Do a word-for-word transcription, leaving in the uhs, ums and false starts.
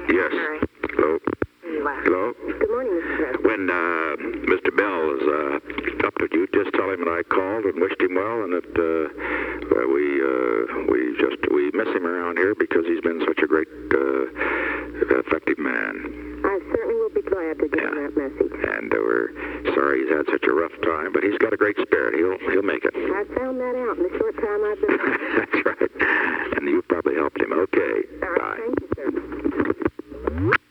Yes. Hello? Hello? Good morning, Mister President. When uh, Mister Bell is uh, up with you, just tell him that I called and wished him well, and that uh, well, we uh, we just we miss him around here because he's been such a great, uh, effective man. I certainly will be glad to give Yeah. him that message. And uh, we're sorry he's had such a rough time, but he's got a great spirit. He'll he'll make it. I found that out in the short time I've been.